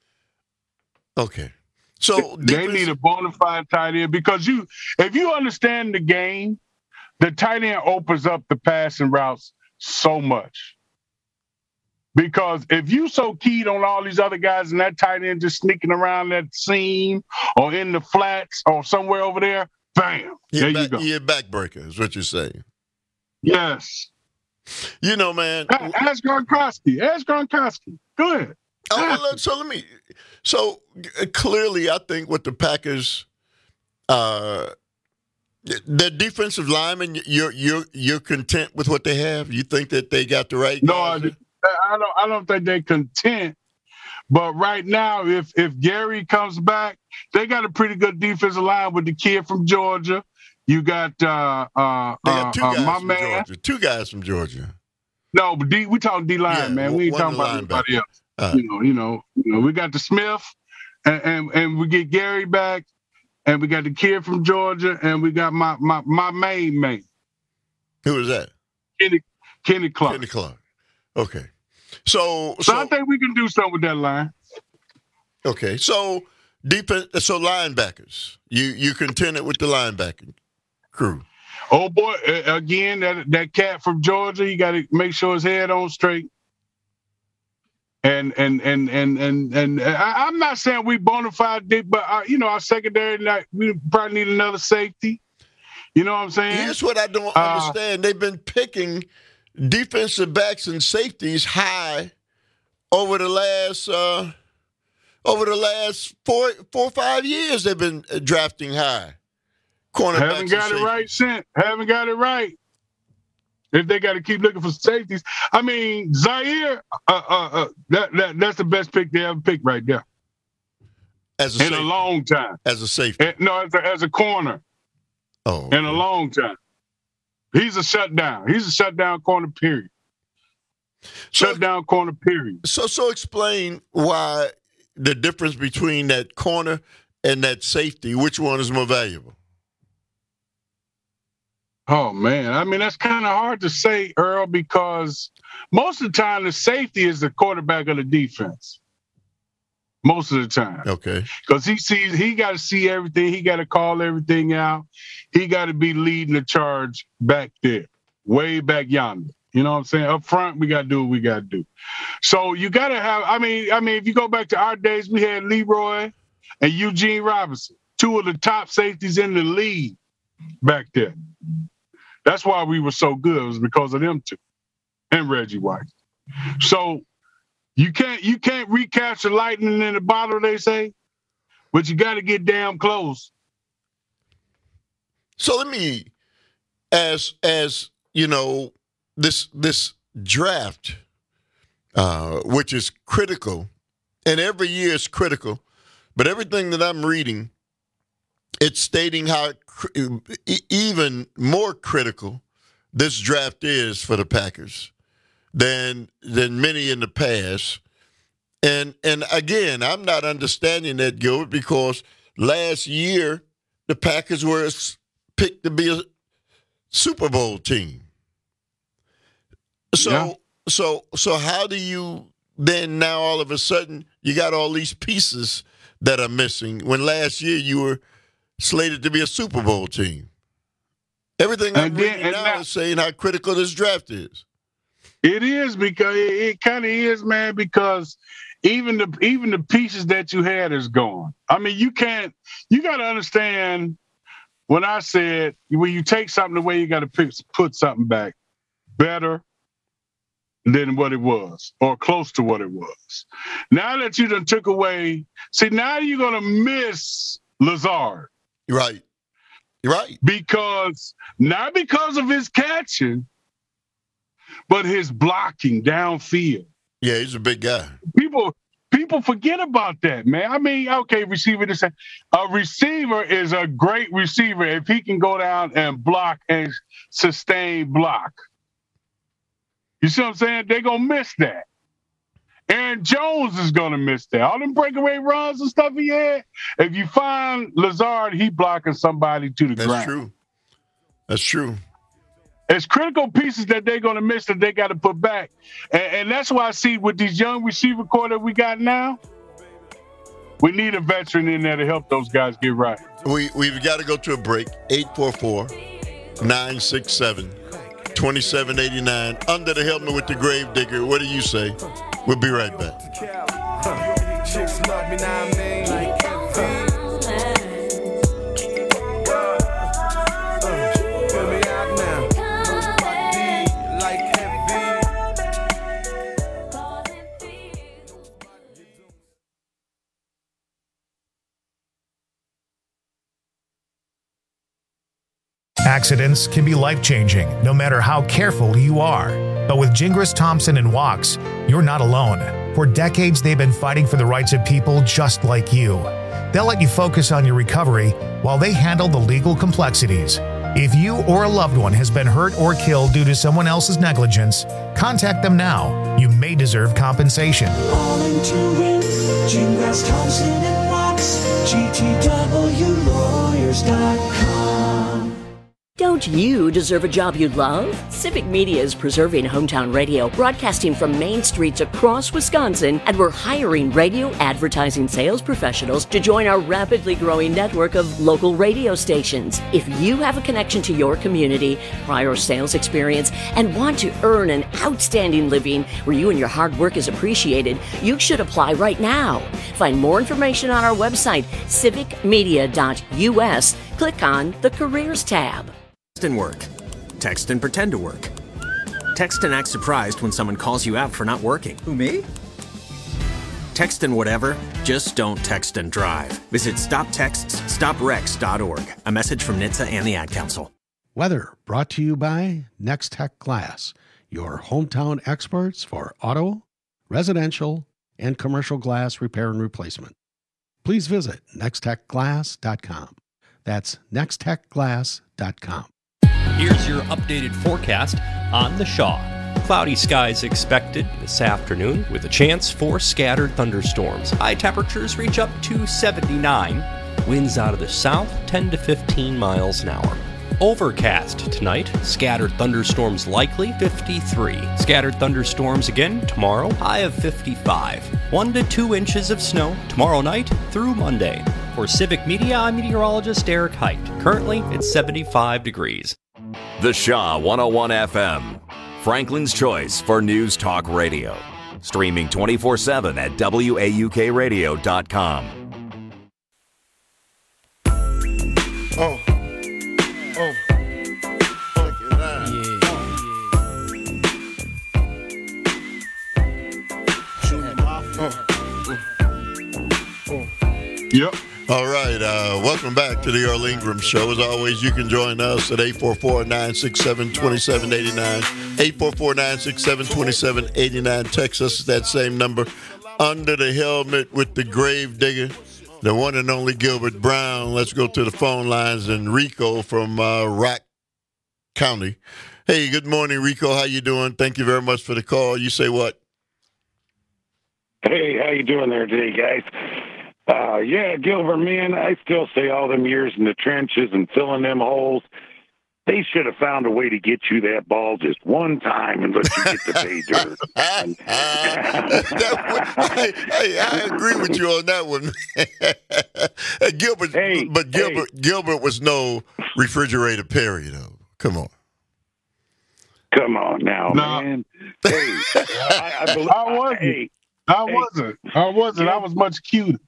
Okay. So They defense- need a bona fide tight end because you, if you understand the game, the tight end opens up the passing routes so much. Because if you so keyed on all these other guys and that tight end just sneaking around that seam or in the flats or somewhere over there, bam, You're there back, you go. You're a backbreaker, is what you're saying. Yes. You know, man. A- Ask Gronkowski. Ask Gronkowski. Go ahead. Oh, well, let- so let me. So uh, clearly, I think what the Packers, uh, their defensive linemen, you're you're you're content with what they have. You think that they got the right? No, guys? I, I don't. I don't think they're content. But right now, if if Gary comes back, they got a pretty good defensive line with the kid from Georgia. You got uh, uh, They uh, got two uh, guys my from man. Georgia. Two guys from Georgia. No, but D, we talking D line, Yeah, man. We ain't one talking of the about anybody linebackers. else. Uh, You know, you know, you know. We got the Smith, and, and and we get Gary back, and we got the kid from Georgia, and we got my my my main man, Who was that? Kenny Kenny Clark. Kenny Clark. Okay. So So, so I think we can do something with that line. okay. So defense. So linebackers. You you contented with the linebacking crew? Oh boy, uh, again, that that cat from Georgia, you got to make sure his head on straight. And and and and and and I, I'm not saying we bona fide did, but uh, you know, our secondary, like, we probably need another safety. You know what I'm saying? Here's what I don't uh, understand. They've been picking defensive backs and safeties high over the last uh, over the last four four or five years. They've been drafting high. Cornerbacks. Haven't got it right since. Haven't got it right. If they got to keep looking for safeties, I mean, Zaire, uh, uh, uh, that, that that's the best pick they ever picked right there. As a in safety. a long time. As a safety. And, no, as a, as a corner. Oh. In a long time. He's a shutdown. He's a shutdown corner, period. So, shutdown corner, period. So, so explain why the difference between that corner and that safety. Which one is more valuable? Oh, man. I mean, that's kind of hard to say, Earl, because most of the time the safety is the quarterback of the defense. Most of the time. Okay. Because he sees, he got to see everything. He got to call everything out. He got to be leading the charge back there, way back yonder. You know what I'm saying? Up front, we got to do what we got to do. So you got to have, I mean, I mean, if you go back to our days, we had Leroy and Eugene Robinson, two of the top safeties in the league back there. That's why we were so good. It was because of them two and Reggie White. So you can't you can't recapture lightning in the bottle, they say, but you got to get damn close. So let me, as as you know, this this draft, uh, which is critical, and every year is critical, but everything that I'm reading, it's stating how even more critical this draft is for the Packers than than many in the past. And and again, I'm not understanding that, Gilbert, because last year the Packers were picked to be a Super Bowl team. So yeah. so so how do you then now all of a sudden you got all these pieces that are missing when last year you were slated to be a Super Bowl team? Everything I'm then, reading now, now is saying how critical this draft is. It is because it, it kind of is, man. Because even the even the pieces that you had is gone. I mean, you can't. You got to understand when I said when you take something away, you got to put something back better than what it was, or close to what it was. Now that you done took away, see, now you're gonna miss Lazard. Right. Right. Because, not because of his catching, but his blocking downfield. Yeah, he's a big guy. People people forget about that, man. I mean, okay, receiver, this, a receiver is a great receiver if he can go down and block and sustain block. You see what I'm saying? They're going to miss that. Aaron Jones is going to miss that. All them breakaway runs and stuff he had, if you find Lazard, he blocking somebody to the That's ground. That's true. That's true. It's critical pieces that they're going to miss that they got to put back. And, and that's why I see with these young receiver core that we got now, we need a veteran in there to help those guys get right. We, we've got to go to a break. eight four four, nine six seven, two seven eight nine. Under the helmet with the grave digger. What do you say? We'll be right back. Chicks love me now, man. Like Fill me out now. Like Accidents can be life-changing, no matter how careful you are. But with Gingras, Thompson, and Wachs, you're not alone. For decades, they've been fighting for the rights of people just like you. They'll let you focus on your recovery while they handle the legal complexities. If you or a loved one has been hurt or killed due to someone else's negligence, contact them now. You may deserve compensation. All into it. Gingras, Thompson, and Wachs. G T W lawyers dot com. Don't Don't you deserve a job you love? Civic Media is preserving hometown radio, broadcasting from main streets across Wisconsin, and we're hiring radio advertising sales professionals to join our rapidly growing network of local radio stations. If you have a connection to your community, prior sales experience, and want to earn an outstanding living where you and your hard work is appreciated, you should apply right now. Find more information on our website, civic media dot u s. Click on the Careers tab. Text and work. Text and pretend to work. Text and act surprised when someone calls you out for not working. Who, me? Text and whatever, just don't text and drive. Visit stop texts stop wrecks dot org. A message from N H T S A and the Ad Council. Weather brought to you by Next Tech Glass, your hometown experts for auto, residential, and commercial glass repair and replacement. Please visit next tech glass dot com. That's next tech glass dot com. Here's your updated forecast on the Shaw. Cloudy skies expected this afternoon with a chance for scattered thunderstorms. High temperatures reach up to seventy-nine. Winds out of the south ten to fifteen miles an hour. Overcast tonight. Scattered thunderstorms likely, fifty-three. Scattered thunderstorms again tomorrow, high of fifty-five. One to two inches of snow tomorrow night through Monday. For Civic Media, I'm meteorologist Eric Height. Currently, it's seventy-five degrees. The Shaw one oh one F M, Franklin's choice for news talk radio. Streaming twenty-four seven at W A U K radio dot com. Oh. Oh. Yep. All right. Uh, welcome back to the Earl Ingram Show. As always, you can join us at eight four four, nine six seven, two seven eight nine. eight four four, nine six seven, two seven eight nine. Text us at that same number. Under the helmet with the grave digger, the one and only Gilbert Brown. Let's go to the phone lines. And Rico from uh, Rock County. Hey, good morning, Rico. How you doing? Thank you very much for the call. You say what? Hey, how you doing there today, guys? Uh, yeah, Gilbert, man, I still say all them years in the trenches and filling them holes, they should have found a way to get you that ball just one time and let you get the pay dirt. I, I, I agree with you on that one. Gilbert, hey, but Gilbert, hey. Gilbert was no refrigerator Perry, though. Come on. Come on now, No. man. Hey, I, I, believe, I wasn't. Hey, I hey. wasn't. I wasn't. I was much cuter.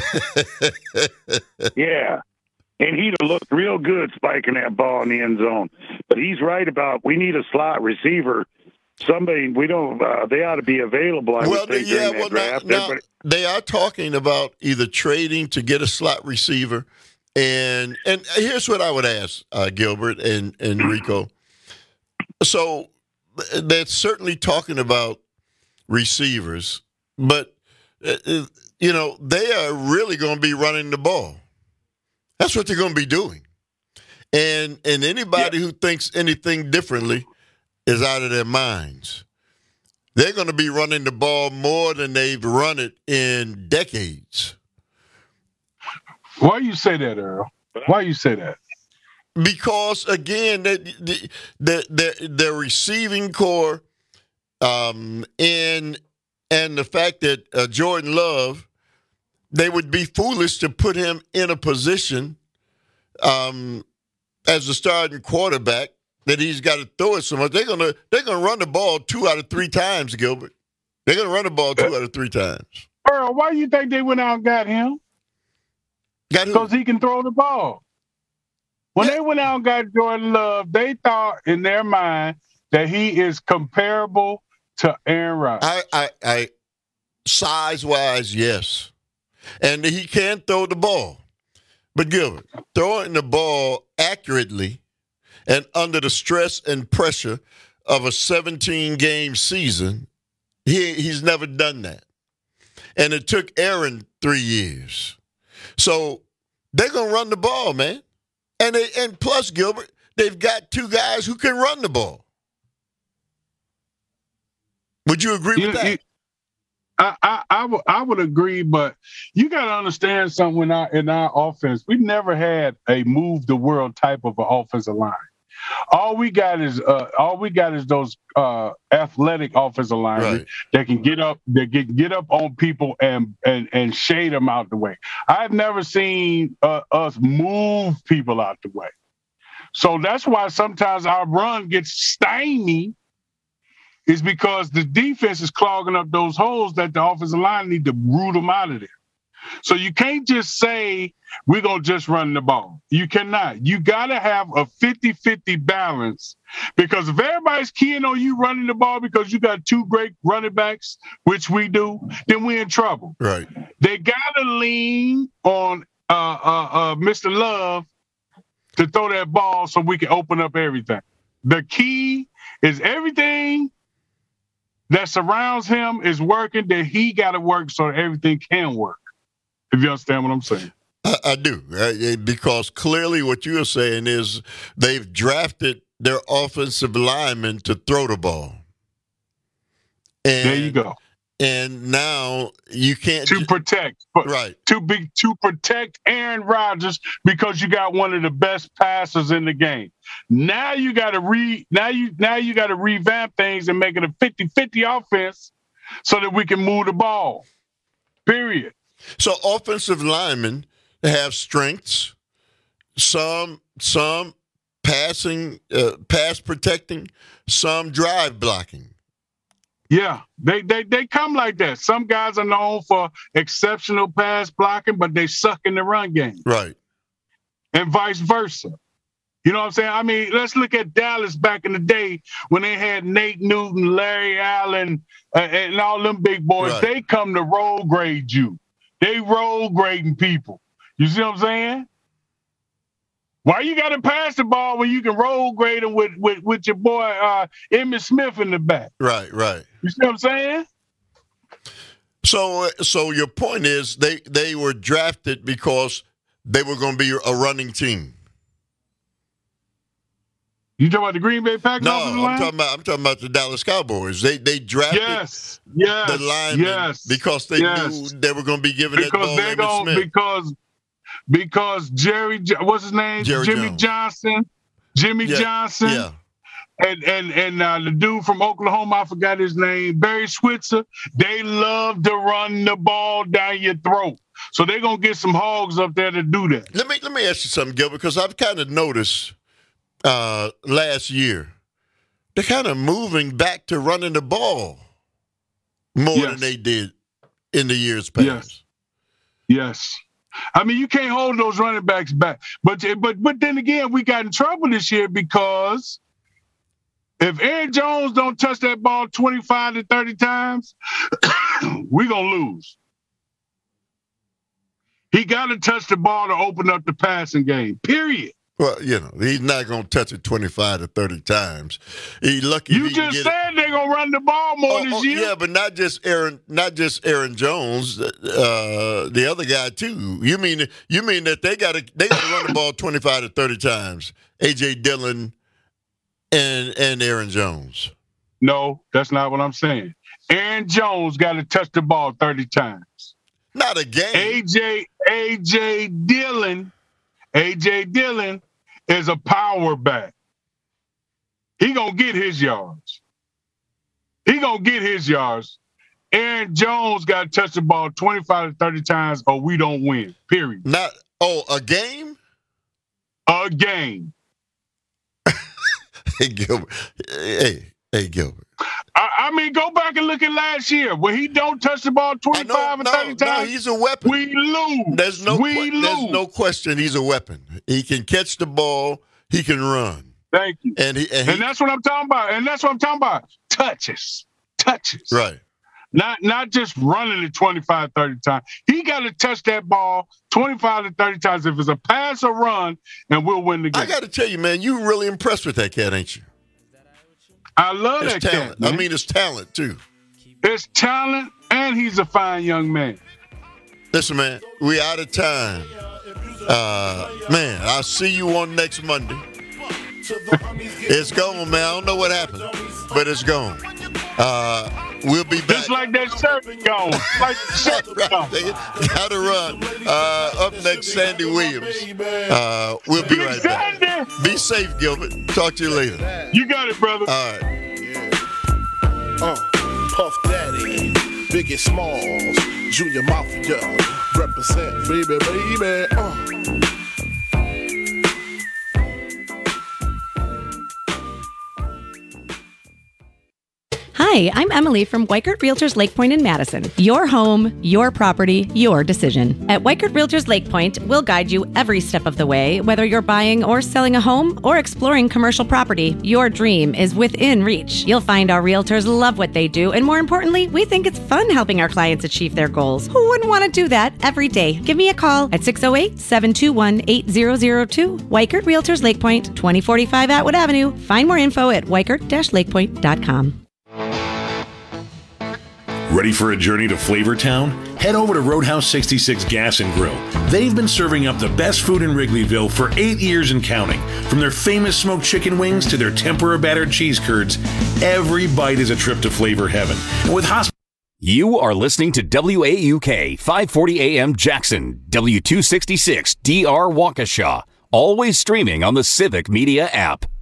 yeah. And he'd have looked real good spiking that ball in the end zone. But he's right about we need a slot receiver. Somebody we don't. Uh, they ought to be available. I well, would say yeah, during well, that draft. now, now Everybody- they are talking about either trading to get a slot receiver, and and here's what I would ask uh, Gilbert and and Rico. So they're certainly talking about receivers, but uh, you know they are really going to be running the ball. That's what they're going to be doing. And and anybody yeah. who thinks anything differently is out of their minds. They're going to be running the ball more than they've run it in decades. Why you say that, Earl? Why you say that? Because, again, the the the, the, the receiving core um, and, and the fact that uh, Jordan Love, they would be foolish to put him in a position um, as a starting quarterback that he's got to throw it so much. They're gonna they're gonna run the ball two out of three times, Gilbert. They're gonna run the ball two out of three times. Earl, why do you think they went out and got him? Got who? Because he can throw the ball. When Yeah. they went out and got Jordan Love, they thought in their mind that he is comparable to Aaron Rodgers. I, I, I size wise, yes. And he can throw the ball. But Gilbert, throwing the ball accurately and under the stress and pressure of a seventeen-game season, he he's never done that. And it took Aaron three years. So they're going to run the ball, man. And they, and plus, Gilbert, they've got two guys who can run the ball. Would you agree You- with that? you- I, I, I, w- I would agree, but you got to understand something in our, in our offense. We never had a move the world type of an offensive line. All we got is uh, all we got is those uh, athletic offensive linemen Right. that can get up, that can get up on people and and and shade them out the way. I've never seen uh, us move people out the way. So that's why sometimes our run gets stymied, is because the defense is clogging up those holes that the offensive line need to root them out of there. So you can't just say we're going to just run the ball. You cannot. You got to have a fifty-fifty balance, because if everybody's keying on you running the ball because you got two great running backs, which we do, then we're in trouble. Right. They got to lean on uh, uh, uh, Mister Love to throw that ball so we can open up everything. The key is everything that surrounds him is working, that he got to work so that everything can work. If you understand what I'm saying. I, I do, uh, because clearly what you're saying is they've drafted their offensive linemen to throw the ball. And, there you go. And now you can't to ju- protect, right? To be to protect Aaron Rodgers, because you got one of the best passers in the game. Now you got to re now you now you got to revamp things and make it a fifty-fifty offense so that we can move the ball. Period. So offensive linemen have strengths, some some passing, uh, pass protecting, some drive blocking. Yeah, they, they they come like that. Some guys are known for exceptional pass blocking, but they suck in the run game. Right. And vice versa. You know what I'm saying? I mean, let's look at Dallas back in the day when they had Nate Newton, Larry Allen, uh, and all them big boys. Right. They come to roll grade you. They roll grading people. You see what I'm saying? Why you got to pass the ball when you can roll grade them with, with, with your boy uh, Emmitt Smith in the back? Right, right. You see what I'm saying? So, so your point is they, they were drafted because they were going to be a running team. You talking about the Green Bay Packers? No, I'm talking about I'm talking about the Dallas Cowboys. They they drafted yes, yes, the linemen yes, because they yes. knew they were going to be giving because that ball they to Emmitt gonna, Smith. Because because Jerry, what's his name? Jerry Jimmy Jones. Johnson, Jimmy Yeah, Johnson, yeah. and and and uh, the dude from Oklahoma, I forgot his name, Barry Switzer. They love to run the ball down your throat, so they're gonna get some hogs up there to do that. Let me let me ask you something, Gilbert, because I've kind of noticed uh, last year they're kind of moving back to running the ball more Yes. than they did in the years past. Yes. Yes. I mean, you can't hold those running backs back. But but but then again, we got in trouble this year because if Aaron Jones don't touch that ball twenty-five to thirty times, we're going to lose. He got to touch the ball to open up the passing game, period. Well, you know, he's not going to touch it twenty-five to thirty times. He's lucky. You if he can just get said they're going to run the ball more Oh, this oh, year. yeah, but not just Aaron, not just Aaron Jones, uh, the other guy too. You mean you mean that they got to they got to run the ball twenty-five to thirty times? A J Dillon and and Aaron Jones. No, that's not what I'm saying. Aaron Jones got to touch the ball thirty times. Not a game. A J A J Dillon, A J Dillon is a power back. He gonna get his yards. He gonna get his yards. Aaron Jones got to touch the ball twenty-five to thirty times, or we don't win. Period. Not oh a game. A game. Hey Gilbert. Hey hey Gilbert. I, I mean, go back and look at last year when he don't touch the ball twenty-five or no, thirty no, times. he's a weapon. We lose. There's no we que- lose. there's no question. He's a weapon. He can catch the ball. He can run. Thank you. And he and, And he, that's what I'm talking about. And that's what I'm talking about. Touches. Touches. right. Not not just running it twenty-five, thirty times. He got to touch that ball twenty-five to thirty times. If it's a pass or run, and we'll win the game. I got to tell you, man, you really impressed with that cat, ain't you? I love It's that talent. cat, man. I mean, it's talent too. It's talent, and he's a fine young man. Listen, man, we out of time. Uh, man, I'll see you on next Monday. It's gone, man. I don't know what happened, but it's gone. Uh, we'll be back. Just like that shirt gone. Like the shirt right, gone. Gotta run. Uh, up next, Sandy Williams. Uh, we'll be right back. Be safe, Gilbert. Talk to you later. You got it, brother. All right. Uh, Puff Daddy, Biggie Smalls, Junior Mafia, represent, baby, baby. Uh. Hi, I'm Emily from Weichert Realtors Lake Point in Madison. Your home, your property, your decision. At Weichert Realtors Lake Point, we'll guide you every step of the way, whether you're buying or selling a home or exploring commercial property. Your dream is within reach. You'll find our realtors love what they do, and more importantly, we think it's fun helping our clients achieve their goals. Who wouldn't want to do that every day? Give me a call at six oh eight, seven two one, eight zero zero two. Weichert Realtors Lake Point, twenty forty-five Atwood Avenue. Find more info at weichert dash lakepoint dot com. Ready for a journey to Flavortown? Head over to Roadhouse sixty-six Gas and Grill. They've been serving up the best food in Wrigleyville for eight years and counting. From their famous smoked chicken wings to their tempura battered cheese curds, every bite is a trip to flavor heaven. And with hosp- You are listening to W A U K five forty A M Jackson, W two sixty-six D R Waukesha, always streaming on the Civic Media app.